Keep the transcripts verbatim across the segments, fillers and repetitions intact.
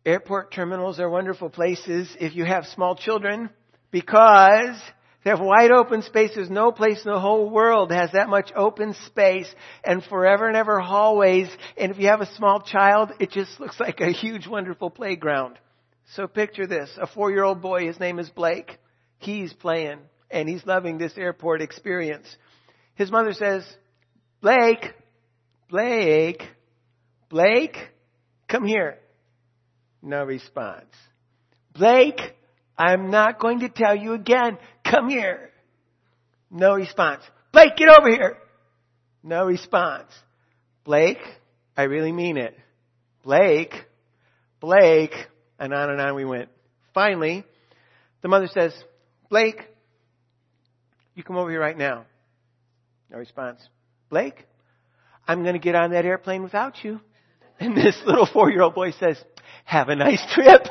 Airport terminals are wonderful places if you have small children because they have wide open spaces. No place in the whole world has that much open space and forever and ever hallways. And if you have a small child, it just looks like a huge, wonderful playground. So picture this. A four-year-old boy, his name is Blake. He's playing and he's loving this airport experience. His mother says, Blake, Blake, Blake, come here. No response. Blake, I'm not going to tell you again. Come here. No response. Blake, get over here. No response. Blake, I really mean it. Blake, Blake, and on and on we went. Finally, the mother says, Blake, you come over here right now. No response. Blake, I'm going to get on that airplane without you. And this little four-year-old boy says, have a nice trip.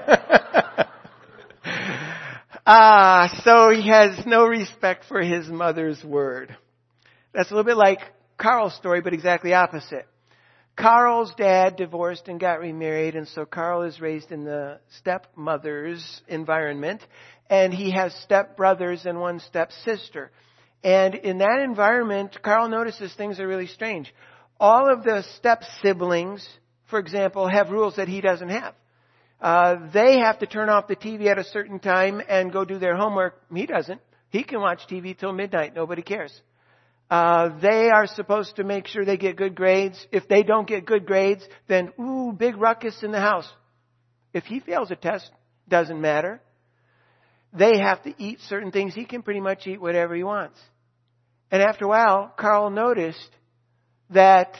Ah, so he has no respect for his mother's word. That's a little bit like Carl's story, but exactly opposite. Carl's dad divorced and got remarried, and so Carl is raised in the stepmother's environment, and he has stepbrothers and one stepsister. And in that environment, Carl notices things are really strange. All of the step-siblings, for example, have rules that he doesn't have. Uh, they have to turn off the T V at a certain time and go do their homework. He doesn't. He can watch T V till midnight. Nobody cares. Uh, they are supposed to make sure they get good grades. If they don't get good grades, then, ooh, big ruckus in the house. If he fails a test, doesn't matter. They have to eat certain things. He can pretty much eat whatever he wants. And after a while, Carl noticed that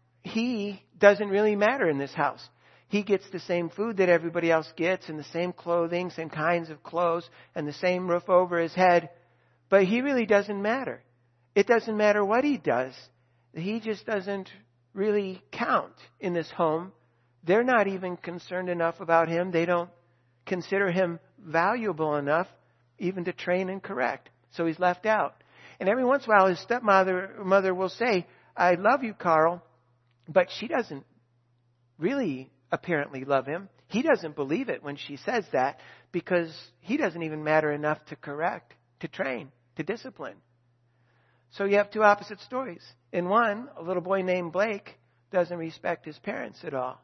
he doesn't really matter in this house. He gets the same food that everybody else gets and the same clothing, same kinds of clothes, and the same roof over his head. But he really doesn't matter. It doesn't matter what he does. He just doesn't really count in this home. They're not even concerned enough about him. They don't consider him valuable enough even to train and correct. So he's left out. And every once in a while his stepmother mother will say, I love you, Carl. But she doesn't really apparently love him. He doesn't believe it when she says that because he doesn't even matter enough to correct, to train, to discipline. So you have two opposite stories. In one, a little boy named Blake doesn't respect his parents at all.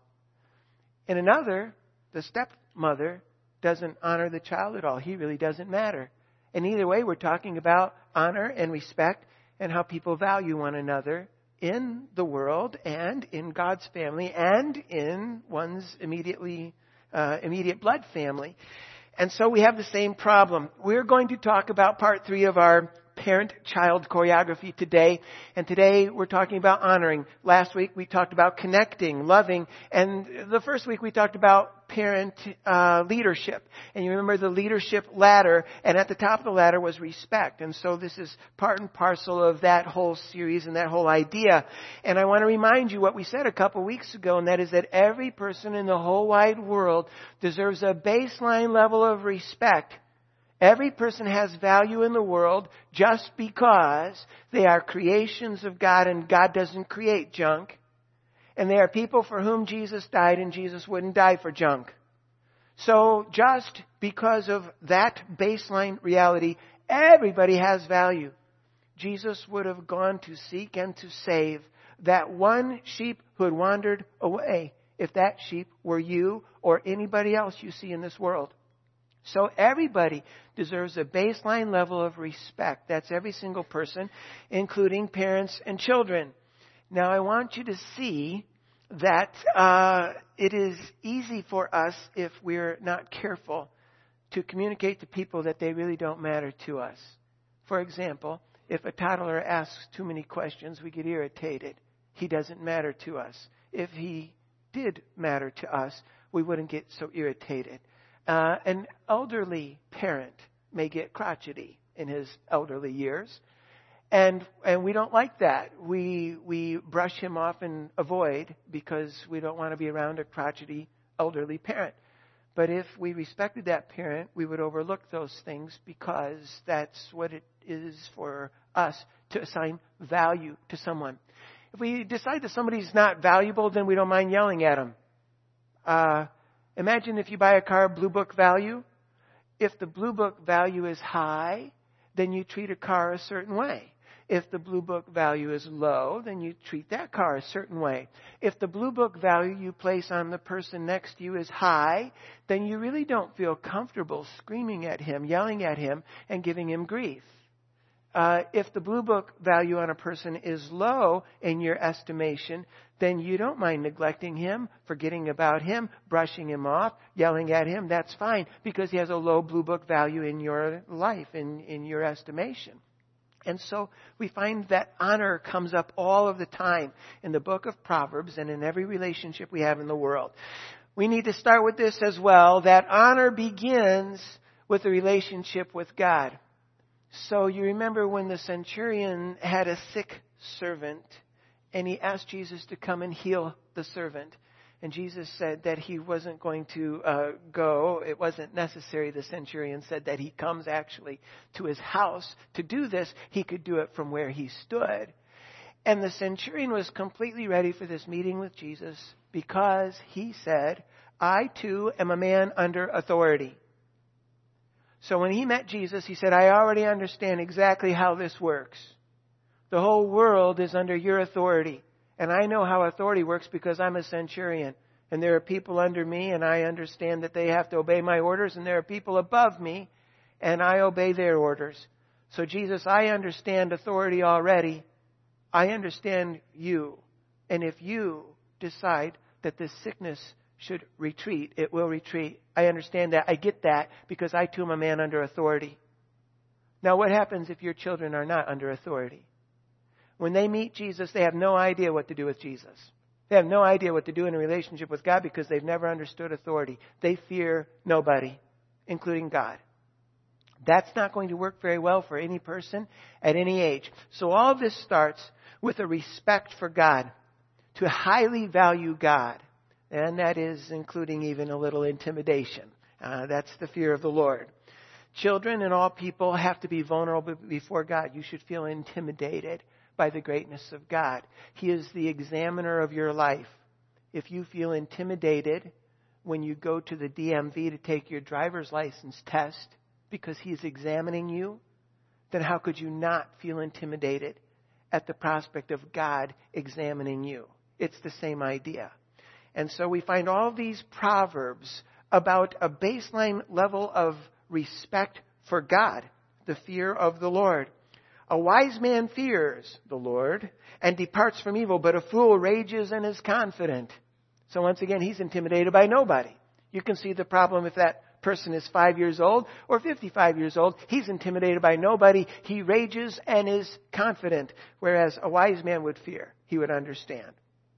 In another, the stepmother doesn't honor the child at all. He really doesn't matter. And either way, we're talking about honor and respect and how people value one another in the world and in God's family and in one's immediately uh, immediate blood family. And so we have the same problem. We're going to talk about part three of our parent-child choreography today. And today we're talking about honoring. Last week we talked about connecting, loving. And the first week we talked about parent uh, leadership. And you remember the leadership ladder. And at the top of the ladder was respect. And so this is part and parcel of that whole series and that whole idea. And I want to remind you what we said a couple weeks ago. And that is that every person in the whole wide world deserves a baseline level of respect. Every person has value in the world just because they are creations of God and God doesn't create junk. And they are people for whom Jesus died and Jesus wouldn't die for junk. So just because of that baseline reality, everybody has value. Jesus would have gone to seek and to save that one sheep who had wandered away if that sheep were you or anybody else you see in this world. So everybody deserves a baseline level of respect. That's every single person, including parents and children. Now, I want you to see that uh, it is easy for us, if we're not careful, to communicate to people that they really don't matter to us. For example, if a toddler asks too many questions, we get irritated. He doesn't matter to us. If he did matter to us, we wouldn't get so irritated. Uh, an elderly parent may get crotchety in his elderly years. And and we don't like that. We we brush him off and avoid because we don't want to be around a crotchety elderly parent. But if we respected that parent, we would overlook those things because that's what it is for us to assign value to someone. If we decide that somebody's not valuable, then we don't mind yelling at them. Uh Imagine if you buy a car Blue Book value. If the Blue Book value is high, then you treat a car a certain way. If the Blue Book value is low, then you treat that car a certain way. If the Blue Book value you place on the person next to you is high, then you really don't feel comfortable screaming at him, yelling at him, and giving him grief. Uh, if the Blue Book value on a person is low in your estimation, then you don't mind neglecting him, forgetting about him, brushing him off, yelling at him. That's fine because he has a low Blue Book value in your life, in, in your estimation. And so we find that honor comes up all of the time in the book of Proverbs and in every relationship we have in the world. We need to start with this as well, that honor begins with a relationship with God. So you remember when the centurion had a sick servant and he asked Jesus to come and heal the servant. And Jesus said that he wasn't going to uh, go. It wasn't necessary. The centurion said that he comes actually to his house to do this. He could do it from where he stood. And the centurion was completely ready for this meeting with Jesus because he said, I too am a man under authority. So when he met Jesus, he said, I already understand exactly how this works. The whole world is under your authority. And I know how authority works because I'm a centurion. And there are people under me, and I understand that they have to obey my orders. And there are people above me, and I obey their orders. So Jesus, I understand authority already. I understand you. And if you decide that this sickness should retreat, it will retreat. I understand that. I get that because I too am a man under authority. Now what happens if your children are not under authority? When they meet Jesus, they have no idea what to do with Jesus. They have no idea what to do in a relationship with God because they've never understood authority. They fear nobody, including God. That's not going to work very well for any person at any age. So all of this starts with a respect for God, to highly value God. And that is including even a little intimidation. Uh, that's the fear of the Lord. Children and all people have to be vulnerable before God. You should feel intimidated by the greatness of God. He is the examiner of your life. If you feel intimidated when you go to the D M V to take your driver's license test because He is examining you, then how could you not feel intimidated at the prospect of God examining you? It's the same idea. And so we find all these proverbs about a baseline level of respect for God, the fear of the Lord. A wise man fears the Lord and departs from evil, but a fool rages and is confident. So once again, he's intimidated by nobody. You can see the problem if that person is five years old or fifty-five years old. He's intimidated by nobody. He rages and is confident, whereas a wise man would fear. He would understand.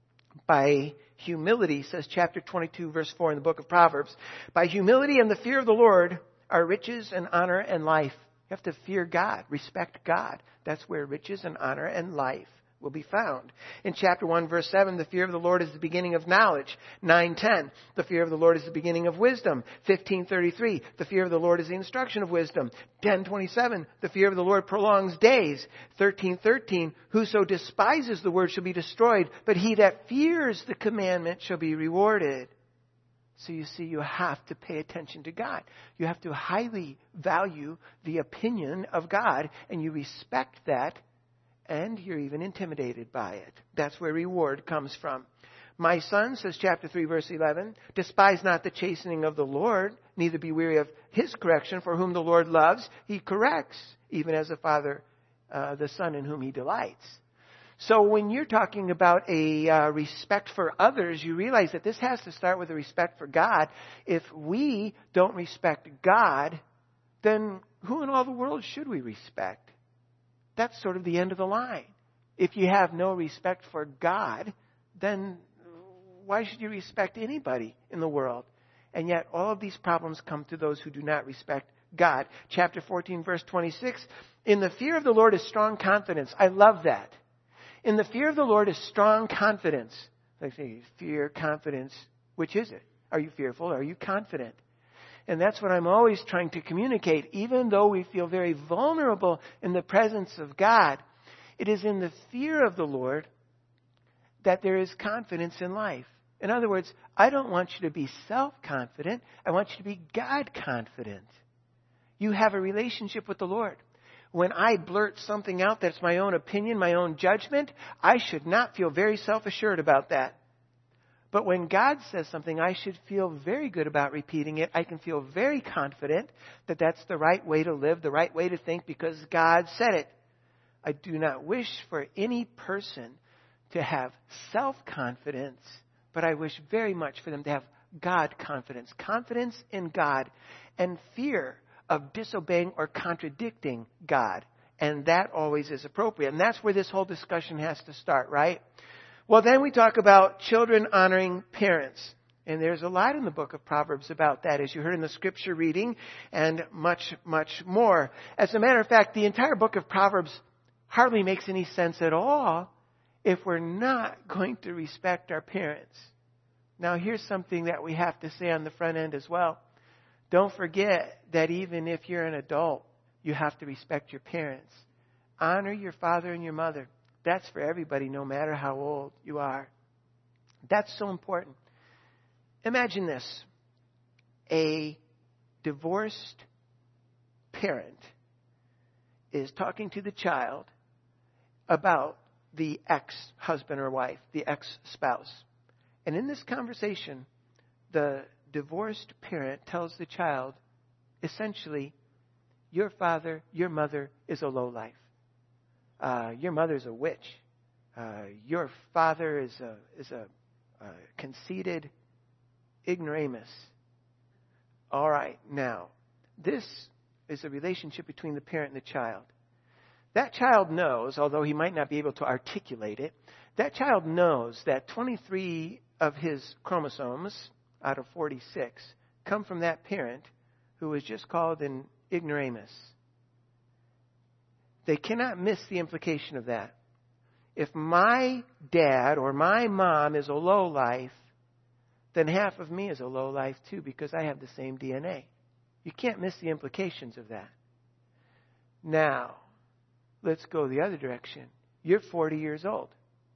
By humility, says chapter twenty-two, verse four in the book of Proverbs, by humility and the fear of the Lord are riches and honor and life. You have to fear God, respect God. That's where riches and honor and life will be found. In chapter one, verse seven, the fear of the Lord is the beginning of knowledge. nine ten, the fear of the Lord is the beginning of wisdom. fifteen thirty-three, the fear of the Lord is the instruction of wisdom. ten twenty-seven, the fear of the Lord prolongs days. thirteen thirteen, whoso despises the word shall be destroyed, but he that fears the commandment shall be rewarded. So you see, you have to pay attention to God. You have to highly value the opinion of God, and you respect that, and you're even intimidated by it. That's where reward comes from. My son, says chapter three, verse eleven, despise not the chastening of the Lord, neither be weary of His correction, for whom the Lord loves, He corrects, even as a father, uh, the son in whom He delights. So when you're talking about a uh, respect for others, you realize that this has to start with a respect for God. If we don't respect God, then who in all the world should we respect? That's sort of the end of the line. If you have no respect for God, then why should you respect anybody in the world? And yet all of these problems come to those who do not respect God. Chapter fourteen, verse twenty-six, in the fear of the Lord is strong confidence. I love that. In the fear of the Lord is strong confidence. Like say, fear, confidence. Which is it? Are you fearful? Are you confident? And that's what I'm always trying to communicate. Even though we feel very vulnerable in the presence of God, it is in the fear of the Lord that there is confidence in life. In other words, I don't want you to be self-confident. I want you to be God-confident. You have a relationship with the Lord. When I blurt something out that's my own opinion, my own judgment, I should not feel very self-assured about that. But when God says something, I should feel very good about repeating it. I can feel very confident that that's the right way to live, the right way to think, because God said it. I do not wish for any person to have self-confidence, but I wish very much for them to have God confidence. Confidence in God and fear of disobeying or contradicting God. And that always is appropriate. And that's where this whole discussion has to start, right? Well, then we talk about children honoring parents. And there's a lot in the book of Proverbs about that, as you heard in the scripture reading, and much, much more. As a matter of fact, the entire book of Proverbs hardly makes any sense at all if we're not going to respect our parents. Now, here's something that we have to say on the front end as well. Don't forget that even if you're an adult, you have to respect your parents. Honor your father and your mother. That's for everybody, no matter how old you are. That's so important. Imagine this. A divorced parent is talking to the child about the ex-husband or wife, the ex-spouse. And in this conversation, the divorced parent tells the child, essentially, your father, your mother is a lowlife. Uh, your mother's a witch. Uh, your father is a is a, a conceited ignoramus. All right, now, this is a relationship between the parent and the child. That child knows, although he might not be able to articulate it, that child knows that twenty-three of his chromosomes out of forty-six come from that parent who was just called an ignoramus. They cannot miss the implication of that. If my dad or my mom is a lowlife, then half of me is a lowlife too, because I have the same D N A. You can't miss the implications of that. Now, let's go the other direction. You're forty years old.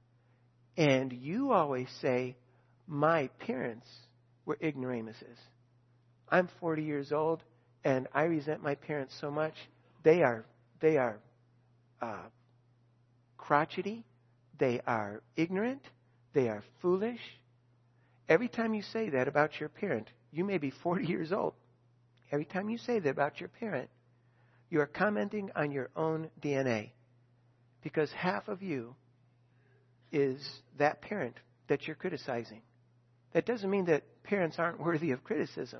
And you always say, my parents were ignoramuses. I'm forty years old, and I resent my parents so much. They are, they are uh, crotchety. They are ignorant. They are foolish. Every time you say that about your parent, you may be forty years old. Every time you say that about your parent, you are commenting on your own D N A. Because half of you is that parent that you're criticizing. That doesn't mean that parents aren't worthy of criticism.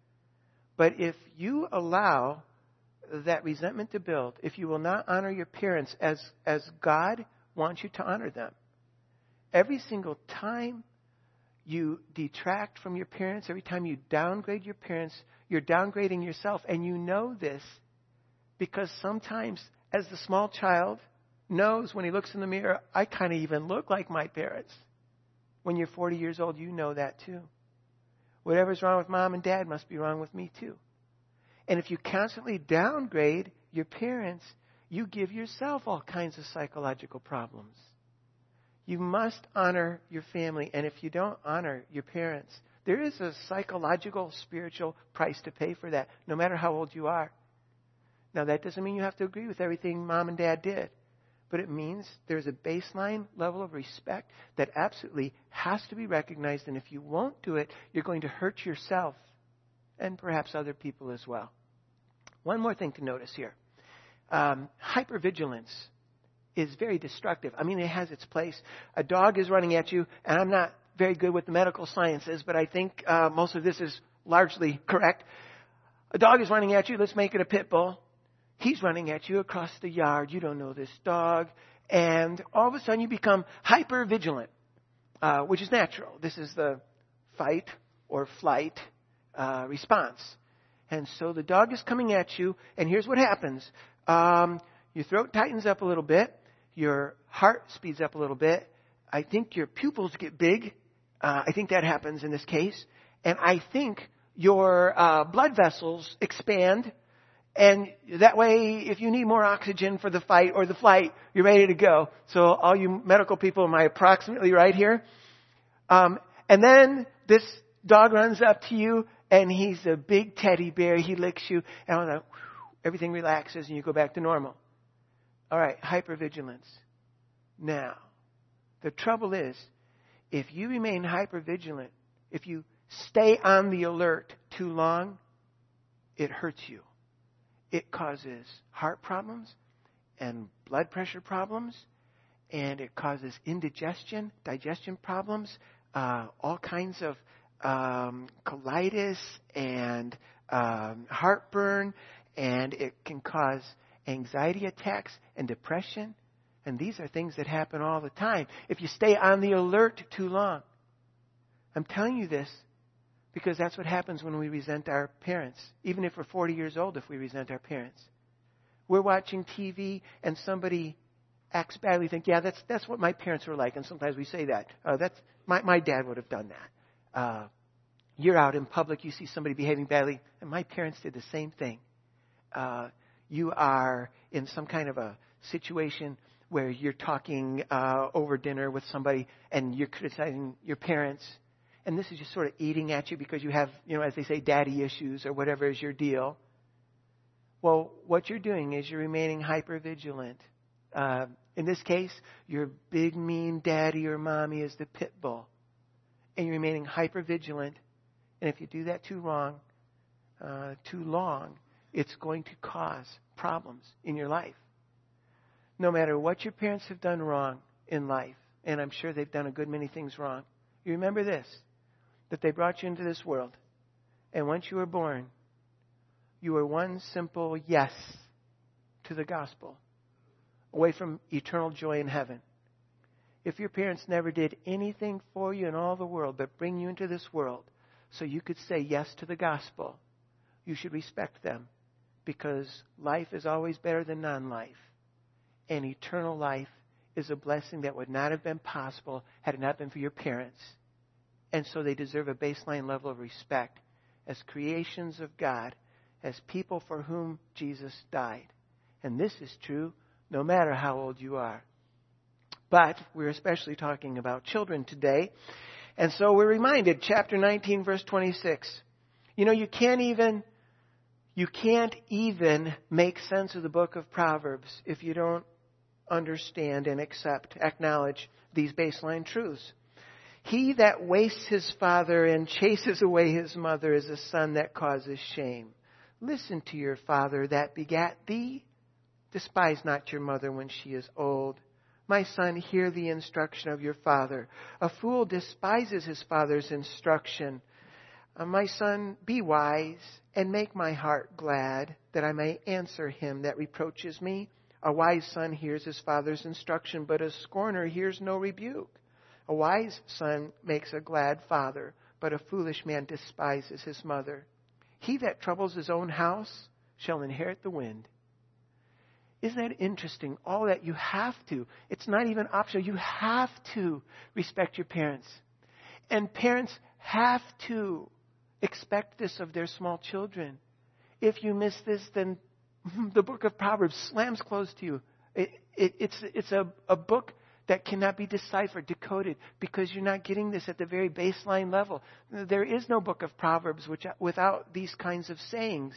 But if you allow that resentment to build, if you will not honor your parents as, as God wants you to honor them, every single time you detract from your parents, every time you downgrade your parents, you're downgrading yourself. And you know this because sometimes, as the small child knows when he looks in the mirror, I kind of even look like my parents. When you're forty years old, you know that too. Whatever's wrong with mom and dad must be wrong with me too. And if you constantly downgrade your parents, you give yourself all kinds of psychological problems. You must honor your family. And if you don't honor your parents, there is a psychological, spiritual price to pay for that, no matter how old you are. Now, that doesn't mean you have to agree with everything mom and dad did. But it means there's a baseline level of respect that absolutely has to be recognized. And if you won't do it, you're going to hurt yourself and perhaps other people as well. One more thing to notice here. Um, hypervigilance is very destructive. I mean, it has its place. A dog is running at you, and I'm not very good with the medical sciences, but I think uh, most of this is largely correct. A dog is running at you. Let's make it a pit bull. He's running at you across the yard. You don't know this dog. And all of a sudden you become hyper vigilant, uh, which is natural. This is the fight or flight uh, response. And so the dog is coming at you. And here's what happens. Um, your throat tightens up a little bit. Your heart speeds up a little bit. I think your pupils get big. Uh, I think that happens in this case. And I think your uh, blood vessels expand. And that way, if you need more oxygen for the fight or the flight, you're ready to go. So all you medical people, am I approximately right here? Um, and then this dog runs up to you, and he's a big teddy bear. He licks you, and all that, everything relaxes, and you go back to normal. All right, hypervigilance. Now, the trouble is, if you remain hypervigilant, if you stay on the alert too long, it hurts you. It causes heart problems and blood pressure problems, and it causes indigestion, digestion problems, uh, all kinds of um, colitis and um, heartburn, and it can cause anxiety attacks and depression. And these are things that happen all the time if you stay on the alert too long. I'm telling you this because that's what happens when we resent our parents. Even if we're forty years old, if we resent our parents. We're watching T V and somebody acts badly, think, yeah, that's that's what my parents were like. And sometimes we say that. Uh, that's my, my dad would have done that. Uh, you're out in public, you see somebody behaving badly, and my parents did the same thing. Uh, you are in some kind of a situation where you're talking uh, over dinner with somebody and you're criticizing your parents, and this is just sort of eating at you because you have, you know, as they say, daddy issues or whatever is your deal. Well, what you're doing is you're remaining hypervigilant. Uh, in this case, your big mean daddy or mommy is the pit bull, and you're remaining hypervigilant. And if you do that too wrong, uh, too long, it's going to cause problems in your life. No matter what your parents have done wrong in life, and I'm sure they've done a good many things wrong, you remember this, that they brought you into this world. And once you were born, you were one simple yes to the gospel, away from eternal joy in heaven. If your parents never did anything for you in all the world but bring you into this world so you could say yes to the gospel, you should respect them, because life is always better than non-life. And eternal life is a blessing that would not have been possible had it not been for your parents. And so they deserve a baseline level of respect as creations of God, as people for whom Jesus died. And this is true no matter how old you are. But we're especially talking about children today. And so we're reminded, chapter nineteen, verse twenty-six. You know, you can't even, you can't even make sense of the book of Proverbs if you don't understand and accept, acknowledge these baseline truths. He that wastes his father and chases away his mother is a son that causes shame. Listen to your father that begat thee. Despise not your mother when she is old. My son, hear the instruction of your father. A fool despises his father's instruction. Uh, my son, be wise and make my heart glad, that I may answer him that reproaches me. A wise son hears his father's instruction, but a scorner hears no rebuke. A wise son makes a glad father, but a foolish man despises his mother. He that troubles his own house shall inherit the wind. Isn't that interesting? All that you have to. It's not even optional. You have to respect your parents. And parents have to expect this of their small children. If you miss this, then the book of Proverbs slams close to you. It, it, it's it's a, a book that cannot be deciphered, decoded, because you're not getting this at the very baseline level. There is no book of Proverbs which, without these kinds of sayings.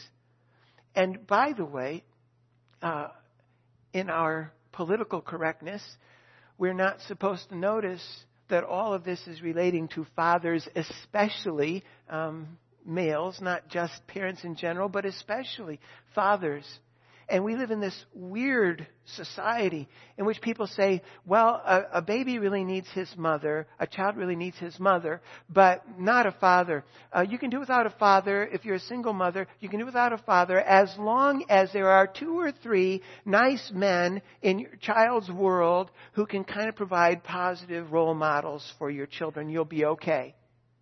And by the way, uh, in our political correctness, we're not supposed to notice that all of this is relating to fathers, especially um, males, not just parents in general, but especially fathers. And we live in this weird society in which people say, well, a, a baby really needs his mother, a child really needs his mother, but not a father. Uh, you can do without a father if you're a single mother. You can do without a father as long as there are two or three nice men in your child's world who can kind of provide positive role models for your children. You'll be okay.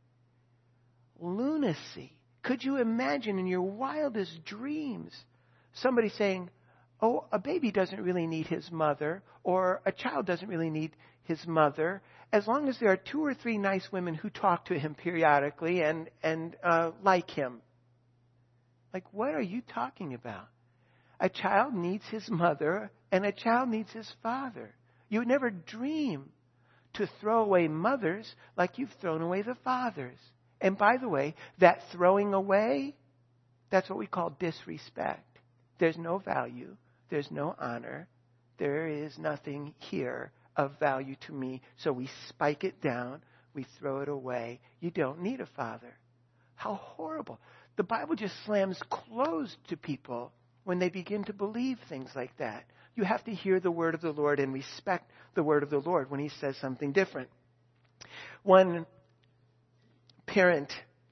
Lunacy. Could you imagine in your wildest dreams somebody saying, oh, a baby doesn't really need his mother, or a child doesn't really need his mother, as long as there are two or three nice women who talk to him periodically and, and uh, like him. Like, what are you talking about? A child needs his mother, and a child needs his father. You would never dream to throw away mothers like you've thrown away the fathers. And by the way, that throwing away, that's what we call disrespect. There's no value. There's no honor. There is nothing here of value to me. So we spike it down. We throw it away. You don't need a father. How horrible. The Bible just slams closed to people when they begin to believe things like that. You have to hear the word of the Lord and respect the word of the Lord when he says something different. One parent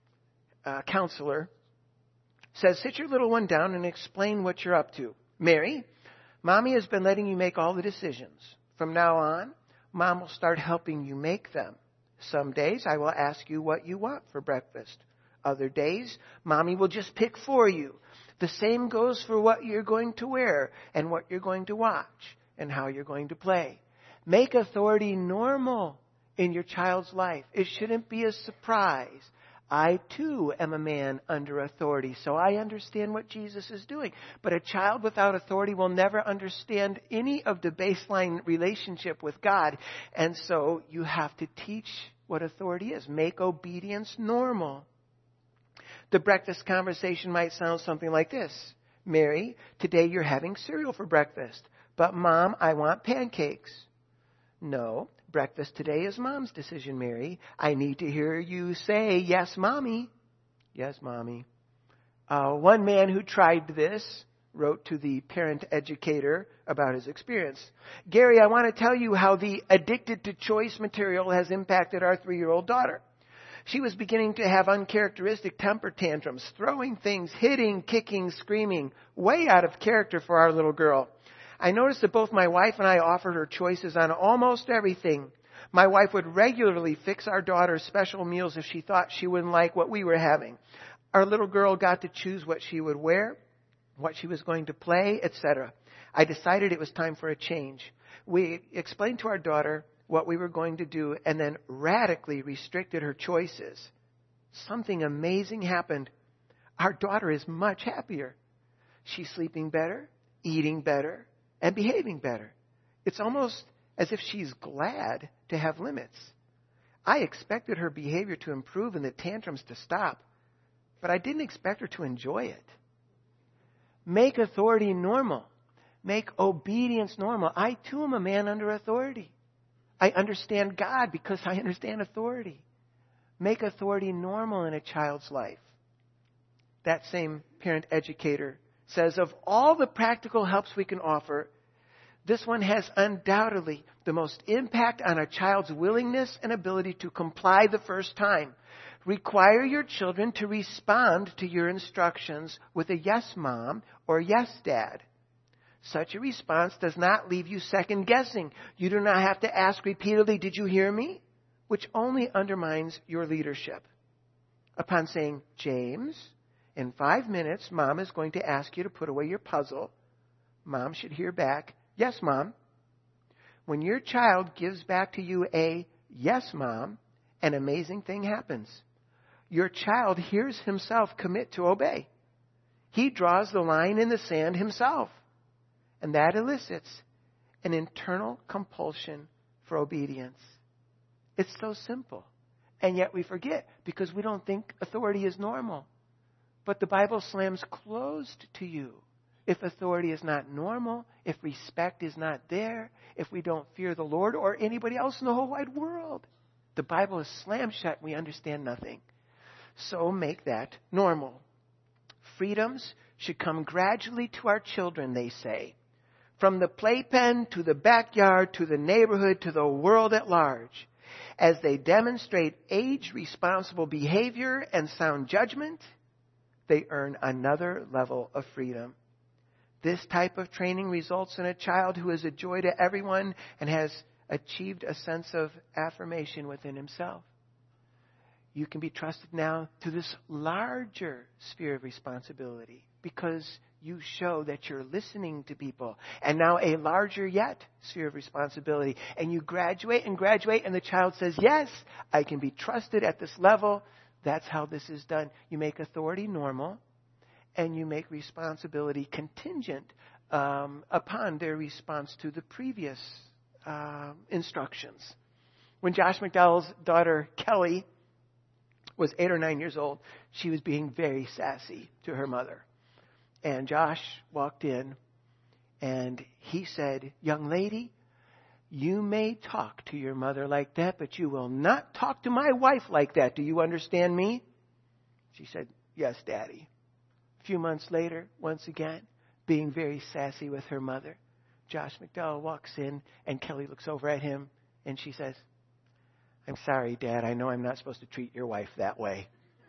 uh, counselor says, sit your little one down and explain what you're up to. Mary, Mommy has been letting you make all the decisions. From now on, Mom will start helping you make them. Some days I will ask you what you want for breakfast. Other days, Mommy will just pick for you. The same goes for what you're going to wear and what you're going to watch and how you're going to play. Make authority normal in your child's life. It shouldn't be a surprise. I, too, am a man under authority, so I understand what Jesus is doing. But a child without authority will never understand any of the baseline relationship with God. And so you have to teach what authority is. Make obedience normal. The breakfast conversation might sound something like this. Mary, today you're having cereal for breakfast. But Mom, I want pancakes. No, breakfast today is Mom's decision, Mary. I need to hear you say, yes, Mommy. Yes, Mommy. Uh, one man who tried this wrote to the parent educator about his experience. Gary, I want to tell you how the addicted to choice material has impacted our three-year-old daughter. She was beginning to have uncharacteristic temper tantrums, throwing things, hitting, kicking, screaming, way out of character for our little girl. I noticed that both my wife and I offered her choices on almost everything. My wife would regularly fix our daughter's special meals if she thought she wouldn't like what we were having. Our little girl got to choose what she would wear, what she was going to play, et cetera. I decided it was time for a change. We explained to our daughter what we were going to do and then radically restricted her choices. Something amazing happened. Our daughter is much happier. She's sleeping better, eating better, and behaving better. It's almost as if she's glad to have limits. I expected her behavior to improve and the tantrums to stop, but I didn't expect her to enjoy it. Make authority normal. Make obedience normal. I too am a man under authority. I understand God because I understand authority. Make authority normal in a child's life. That same parent educator says, of all the practical helps we can offer, this one has undoubtedly the most impact on a child's willingness and ability to comply the first time. Require your children to respond to your instructions with a yes, Mom, or yes, Dad. Such a response does not leave you second guessing. You do not have to ask repeatedly, did you hear me? Which only undermines your leadership. Upon saying, James, in five minutes, Mom is going to ask you to put away your puzzle. Mom should hear back, yes, Mom. When your child gives back to you a yes, Mom, an amazing thing happens. Your child hears himself commit to obey. He draws the line in the sand himself. And that elicits an internal compulsion for obedience. It's so simple. And yet we forget because we don't think authority is normal. But the Bible slams closed to you. If authority is not normal, if respect is not there, if we don't fear the Lord or anybody else in the whole wide world, the Bible is slammed shut and we understand nothing. So make that normal. Freedoms should come gradually to our children, they say. From the playpen to the backyard to the neighborhood to the world at large. As they demonstrate age-responsible behavior and sound judgment, they earn another level of freedom. This type of training results in a child who is a joy to everyone and has achieved a sense of affirmation within himself. You can be trusted now to this larger sphere of responsibility because you show that you're listening to people. And now a larger yet sphere of responsibility. And you graduate and graduate and the child says, yes, I can be trusted at this level. That's how this is done. You make authority normal and you make responsibility contingent um, upon their response to the previous uh, instructions. When Josh McDowell's daughter, Kelly, was eight or nine years old, she was being very sassy to her mother. And Josh walked in and he said, "Young lady, you may talk to your mother like that, but you will not talk to my wife like that. Do you understand me?" She said, "Yes, Daddy." A few months later, once again, being very sassy with her mother, Josh McDowell walks in and Kelly looks over at him and she says, "I'm sorry, Dad. I know I'm not supposed to treat your wife that way."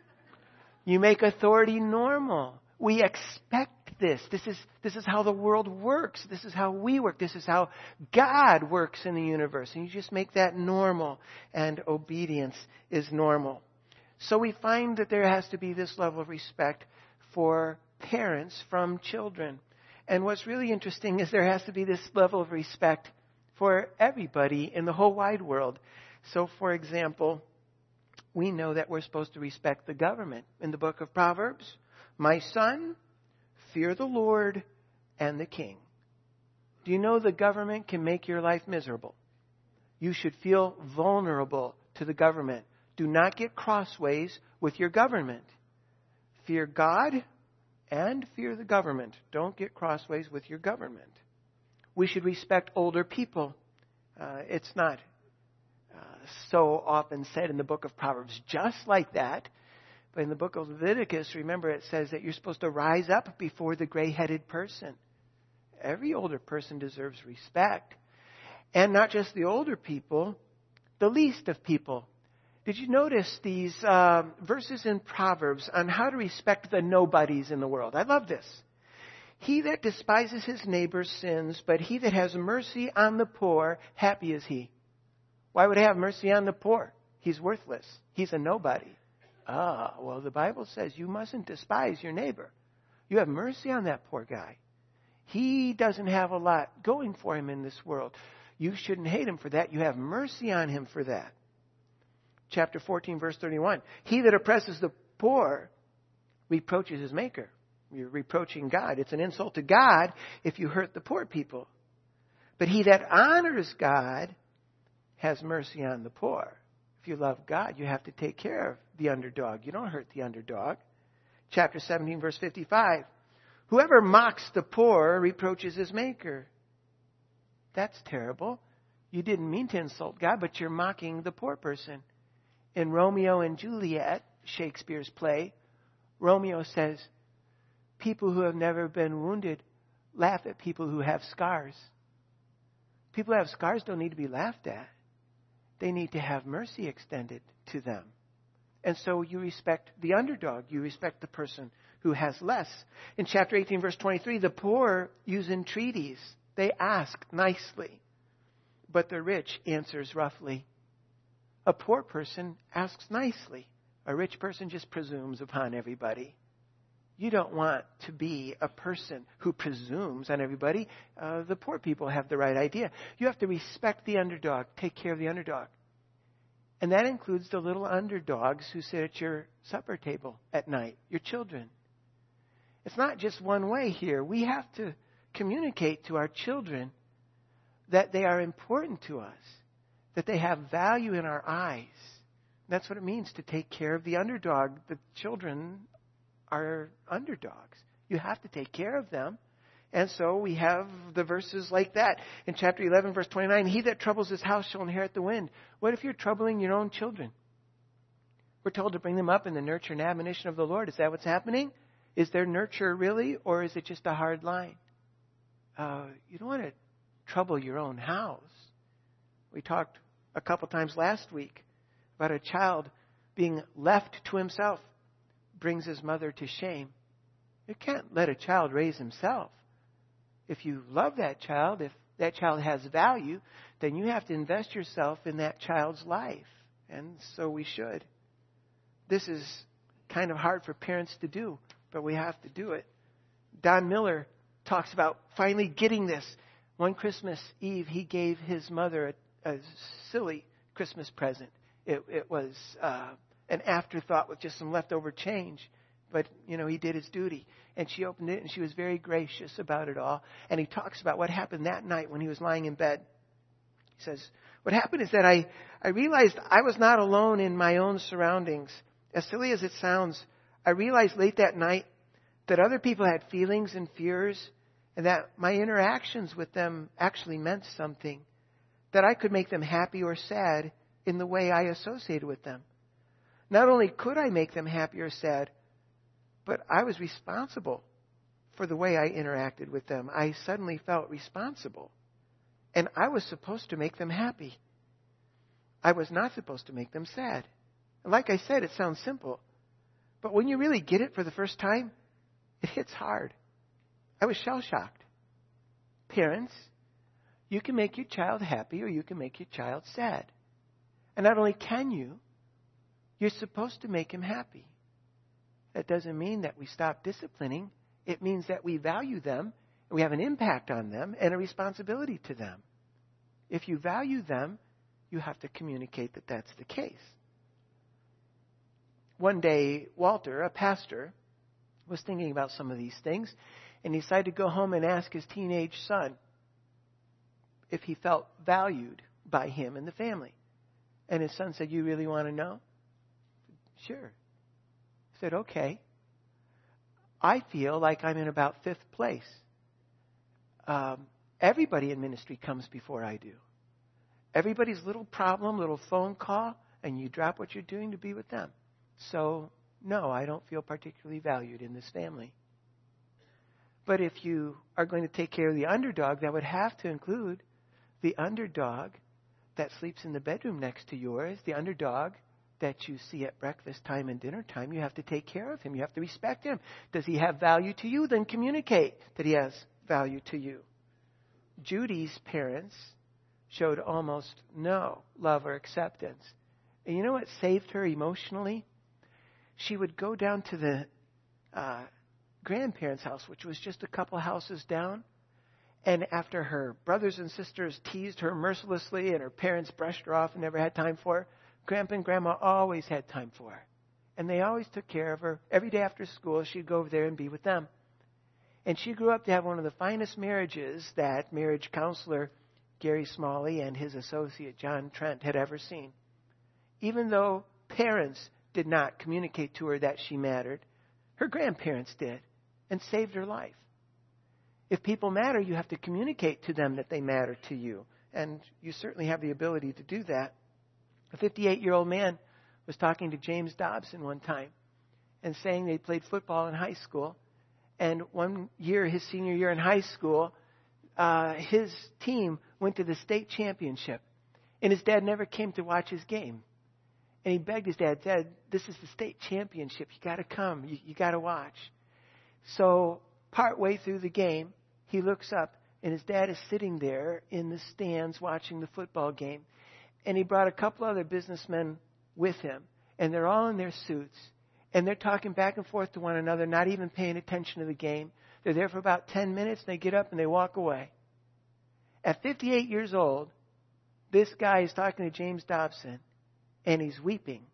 You make authority normal. We expect this. This is, this is how the world works. This is how we work. This is how God works in the universe. And you just make that normal, and obedience is normal. So we find that there has to be this level of respect for parents from children. And what's really interesting is there has to be this level of respect for everybody in the whole wide world. So, for example, we know that we're supposed to respect the government. In the book of Proverbs, "My son, fear the Lord and the king." Do you know the government can make your life miserable? You should feel vulnerable to the government. Do not get crossways with your government. Fear God and fear the government. Don't get crossways with your government. We should respect older people. Uh, it's not uh, so often said in the book of Proverbs just like that. But in the book of Leviticus, remember, it says that you're supposed to rise up before the gray-headed person. Every older person deserves respect. And not just the older people, the least of people. Did you notice these uh, verses in Proverbs on how to respect the nobodies in the world? I love this. "He that despises his neighbor sins, but he that has mercy on the poor, happy is he." Why would he have mercy on the poor? He's worthless. He's a nobody. Ah, well, the Bible says you mustn't despise your neighbor. You have mercy on that poor guy. He doesn't have a lot going for him in this world. You shouldn't hate him for that. You have mercy on him for that. Chapter fourteen, verse thirty-one. "He that oppresses the poor reproaches his maker." You're reproaching God. It's an insult to God if you hurt the poor people. "But he that honors God has mercy on the poor." If you love God, you have to take care of the underdog. You don't hurt the underdog. Chapter seventeen, verse fifty-five. "Whoever mocks the poor reproaches his maker." That's terrible. You didn't mean to insult God, but you're mocking the poor person. In Romeo and Juliet, Shakespeare's play, Romeo says, "People who have never been wounded laugh at people who have scars." People who have scars don't need to be laughed at. They need to have mercy extended to them. And so you respect the underdog. You respect the person who has less. In chapter eighteen, verse twenty-three, the poor use entreaties. They ask nicely, but the rich answers roughly. A poor person asks nicely. A rich person just presumes upon everybody. You don't want to be a person who presumes on everybody. Uh, the poor people have the right idea. You have to respect the underdog. Take care of the underdog. And that includes the little underdogs who sit at your supper table at night, your children. It's not just one way here. We have to communicate to our children that they are important to us, that they have value in our eyes. That's what it means to take care of the underdog. The children are underdogs. You have to take care of them. And so we have the verses like that. In chapter eleven, verse twenty-nine, "He that troubles his house shall inherit the wind." What if you're troubling your own children? We're told to bring them up in the nurture and admonition of the Lord. Is that what's happening? Is there nurture really, or is it just a hard line? Uh, you don't want to trouble your own house. We talked a couple times last week about a child being left to himself brings his mother to shame. You can't let a child raise himself. If you love that child, if that child has value, then you have to invest yourself in that child's life. And so we should. This is kind of hard for parents to do, but we have to do it. Don Miller talks about finally getting this. One Christmas Eve, he gave his mother a, a silly Christmas present. It, it was uh, an afterthought with just some leftover change. But, you know, he did his duty. And she opened it, and she was very gracious about it all. And he talks about what happened that night when he was lying in bed. He says, What happened is that I, I realized I was not alone in my own surroundings. As silly as it sounds, I realized late that night that other people had feelings and fears, and that my interactions with them actually meant something, that I could make them happy or sad in the way I associated with them. Not only could I make them happy or sad, but I was responsible for the way I interacted with them. I suddenly felt responsible. And I was supposed to make them happy. I was not supposed to make them sad. And like I said, it sounds simple. But when you really get it for the first time, it hits hard. I was shell-shocked. Parents, you can make your child happy or you can make your child sad. And not only can you, you're supposed to make him happy. That doesn't mean that we stop disciplining. It means that we value them, and we have an impact on them and a responsibility to them. If you value them, you have to communicate that that's the case. One day, Walter, a pastor, was thinking about some of these things, and he decided to go home and ask his teenage son if he felt valued by him and the family. And his son said, "You really want to know?" "Sure." He said, "Okay. I feel like I'm in about fifth place. Um, everybody in ministry comes before I do. Everybody's little problem, little phone call, and you drop what you're doing to be with them. So, no, I don't feel particularly valued in this family. But if you are going to take care of the underdog, that would have to include the underdog that sleeps in the bedroom next to yours, the underdog that you see at breakfast time and dinner time. You have to take care of him. You have to respect him. Does he have value to you? Then communicate that he has value to you." Judy's parents showed almost no love or acceptance. And you know what saved her emotionally? She would go down to the uh, grandparents' house, which was just a couple houses down. And after her brothers and sisters teased her mercilessly and her parents brushed her off and never had time for her, Grandpa and Grandma always had time for her. And they always took care of her. Every day after school, she'd go over there and be with them. And she grew up to have one of the finest marriages that marriage counselor Gary Smalley and his associate John Trent had ever seen. Even though parents did not communicate to her that she mattered, her grandparents did and saved her life. If people matter, you have to communicate to them that they matter to you. And you certainly have the ability to do that. A fifty-eight-year-old man was talking to James Dobson one time and saying they played football in high school. And one year, his senior year in high school, uh, his team went to the state championship. And his dad never came to watch his game. And he begged his dad, "Dad, this is the state championship. You got to come. You, you got to watch." So partway through the game, he looks up, and his dad is sitting there in the stands watching the football game. And he brought a couple other businessmen with him. And they're all in their suits. And they're talking back and forth to one another, not even paying attention to the game. They're there for about ten minutes, and they get up and they walk away. At fifty-eight years old, this guy is talking to James Dobson, and he's weeping.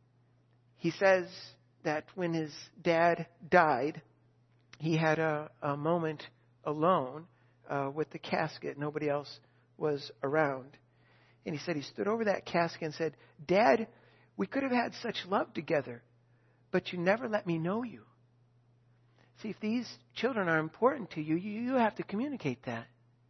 He says that when his dad died, he had a, a moment alone uh, with the casket. Nobody else was around. And he said he stood over that casket and said, "Dad, we could have had such love together, but you never let me know you." See, if these children are important to you, you, you have to communicate that.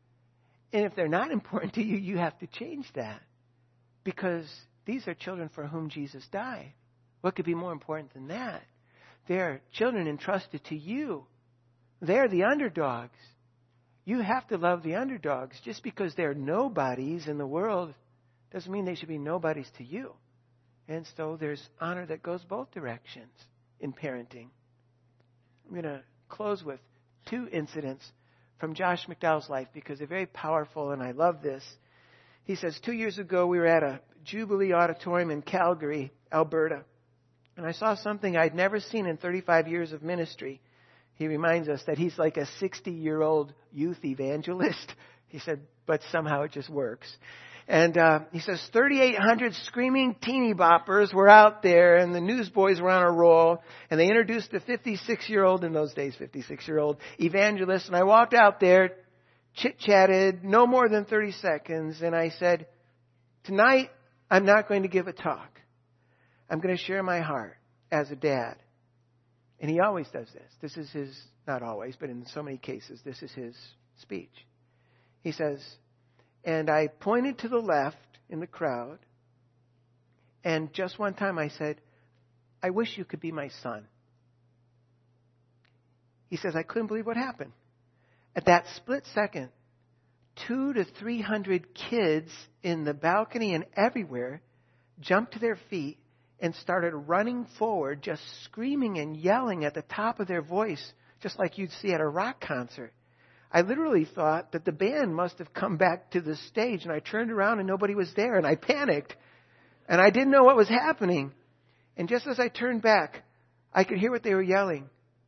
And if they're not important to you, you have to change that. Because these are children for whom Jesus died. What could be more important than that? They're children entrusted to you. They're the underdogs. You have to love the underdogs. Just because they're nobodies in the world doesn't mean they should be nobodies to you. And so there's honor that goes both directions in parenting. I'm going to close with two incidents from Josh McDowell's life because they're very powerful and I love this. He says, two years ago we were at a Jubilee Auditorium in Calgary, Alberta. And I saw something I'd never seen in thirty-five years of ministry. He reminds us that he's like a sixty-year-old youth evangelist. He said, but somehow it just works. And uh, he says thirty-eight hundred screaming teeny boppers were out there, and the newsboys were on a roll, and they introduced a fifty-six-year-old, in those days, fifty-six-year-old evangelist. And I walked out there, chit-chatted, no more than thirty seconds, and I said, Tonight, I'm not going to give a talk. I'm going to share my heart as a dad. And he always does this. This is his, not always, but in so many cases, this is his speech. He says, and I pointed to the left in the crowd, and just one time I said, I wish you could be my son. He says, I couldn't believe what happened. At that split second, two to three hundred kids in the balcony and everywhere jumped to their feet and started running forward, just screaming and yelling at the top of their voice, just like you'd see at a rock concert. I literally thought that the band must have come back to the stage, and I turned around and nobody was there, and I panicked, and I didn't know what was happening. And just as I turned back, I could hear what they were yelling.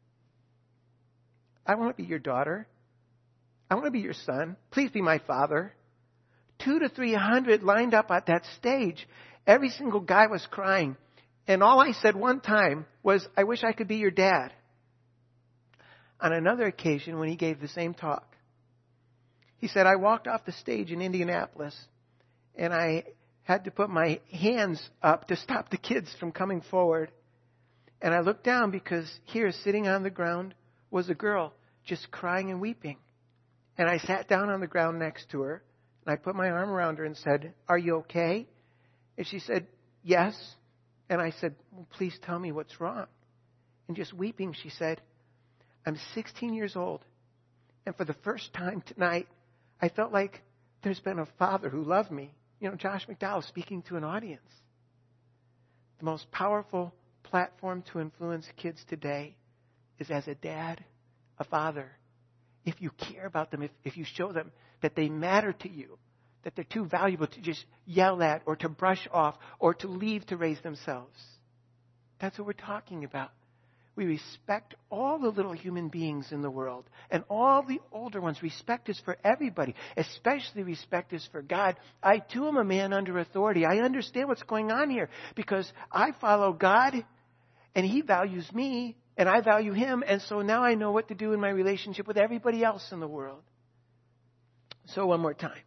I want to be your daughter. I want to be your son. Please be my father. Two to three hundred lined up at that stage. Every single guy was crying. And all I said one time was, I wish I could be your dad. On another occasion, when he gave the same talk, he said, I walked off the stage in Indianapolis, and I had to put my hands up to stop the kids from coming forward. And I looked down because here, sitting on the ground, was a girl just crying and weeping. And I sat down on the ground next to her, and I put my arm around her and said, are you okay? And she said, yes. And I said, well, please tell me what's wrong. And just weeping, she said, I'm sixteen years old, and for the first time tonight, I felt like there's been a father who loved me. You know, Josh McDowell speaking to an audience. The most powerful platform to influence kids today is as a dad, a father. If you care about them, if, if you show them that they matter to you, that they're too valuable to just yell at or to brush off or to leave to raise themselves. That's what we're talking about. We respect all the little human beings in the world, and all the older ones. Respect is for everybody, especially respect is for God. I too am a man under authority. I understand what's going on here because I follow God, and He values me, and I value Him, and so now I know what to do in my relationship with everybody else in the world. So one more time.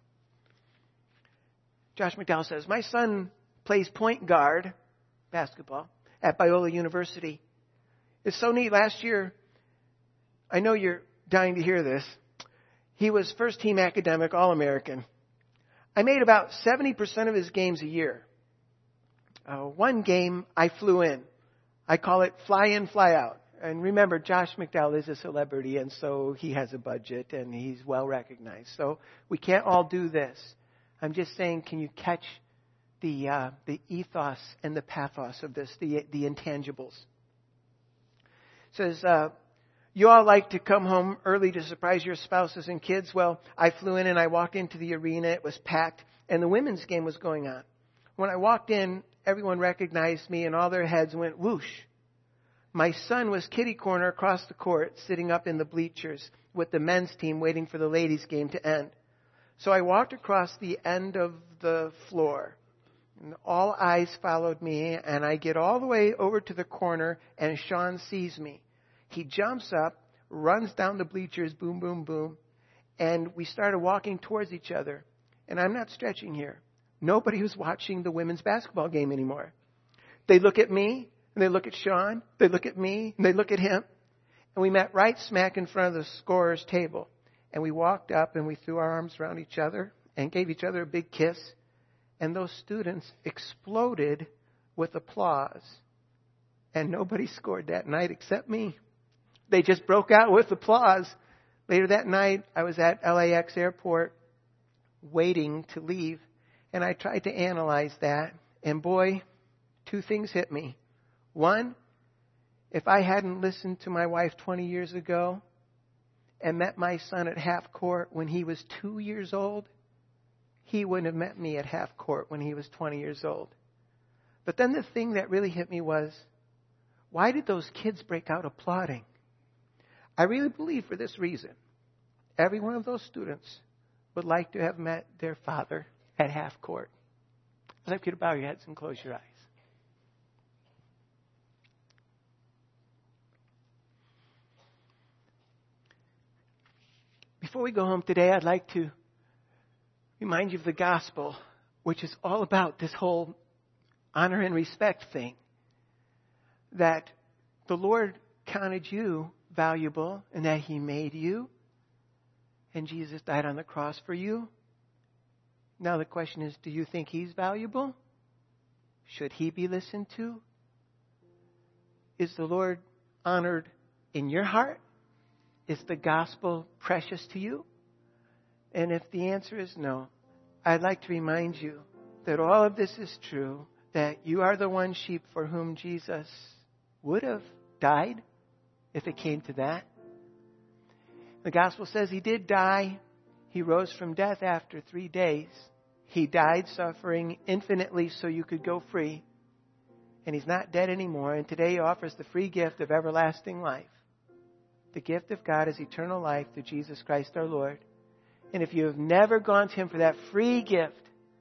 Josh McDowell says, my son plays point guard, basketball, at Biola University. It's so neat. Last year, I know you're dying to hear this, he was first team academic All-American. I made about seventy percent of his games a year. Uh, one game, I flew in. I call it fly in, fly out. And remember, Josh McDowell is a celebrity, and so he has a budget, and he's well recognized. So we can't all do this. I'm just saying, can you catch the uh, the ethos and the pathos of this, the the intangibles? It says, uh, you all like to come home early to surprise your spouses and kids. Well, I flew in and I walked into the arena. It was packed, and the women's game was going on. When I walked in, everyone recognized me, and all their heads went whoosh. My son was kitty corner across the court, sitting up in the bleachers with the men's team waiting for the ladies' game to end. So I walked across the end of the floor, and all eyes followed me, and I get all the way over to the corner, and Sean sees me. He jumps up, runs down the bleachers, boom, boom, boom, and we started walking towards each other. And I'm not stretching here. Nobody was watching the women's basketball game anymore. They look at me, and they look at Sean, they look at me, and they look at him. And we met right smack in front of the scorer's table. And we walked up, and we threw our arms around each other and gave each other a big kiss. And those students exploded with applause. And nobody scored that night except me. They just broke out with applause. Later that night, I was at L A X airport waiting to leave. And I tried to analyze that. And boy, two things hit me. One, if I hadn't listened to my wife twenty years ago and met my son at half court when he was two years old, he wouldn't have met me at half court when he was twenty years old. But then the thing that really hit me was, why did those kids break out applauding? I really believe for this reason. Every one of those students would like to have met their father at half court. I'd like you to bow your heads and close your eyes. Before we go home today, I'd like to remind you of the gospel. which is all about this whole honor and respect thing. That the Lord counted you valuable and that He made you. And Jesus died on the cross for you. Now the question is, do you think He's valuable? Should He be listened to? Is the Lord honored in your heart? Is the gospel precious to you? And if the answer is no, I'd like to remind you that all of this is true, that you are the one sheep for whom Jesus would have died if it came to that. The gospel says He did die. He rose from death after three days. He died suffering infinitely so you could go free. And He's not dead anymore. And today He offers the free gift of everlasting life. The gift of God is eternal life through Jesus Christ our Lord. And if you have never gone to Him for that free gift,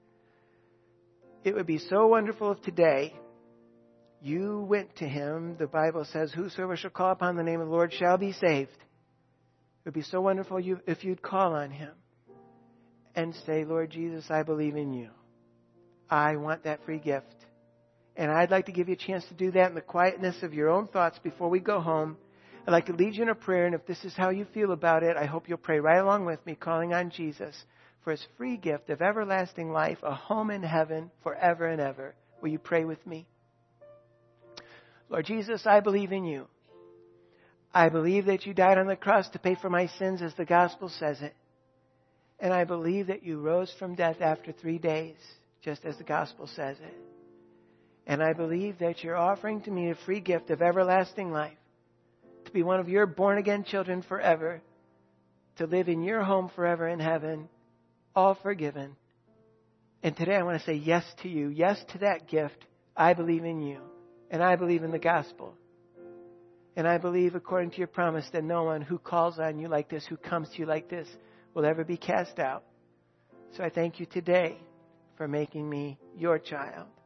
it would be so wonderful if today you went to Him. The Bible says, whosoever shall call upon the name of the Lord shall be saved. It would be so wonderful if you'd call on Him and say, Lord Jesus, I believe in You. I want that free gift. And I'd like to give you a chance to do that in the quietness of your own thoughts before we go home. I'd like to lead you in a prayer, and if this is how you feel about it, I hope you'll pray right along with me, calling on Jesus for His free gift of everlasting life, a home in heaven forever and ever. Will you pray with me? Lord Jesus, I believe in You. I believe that You died on the cross to pay for my sins as the gospel says it. And I believe that You rose from death after three days, just as the gospel says it. And I believe that You're offering to me a free gift of everlasting life, to be one of Your born-again children forever, to live in Your home forever in heaven, all forgiven. And today I want to say yes to You, yes to that gift. I believe in You, and I believe in the gospel. And I believe, according to Your promise, that no one who calls on You like this, who comes to You like this, will ever be cast out. So I thank You today for making me Your child.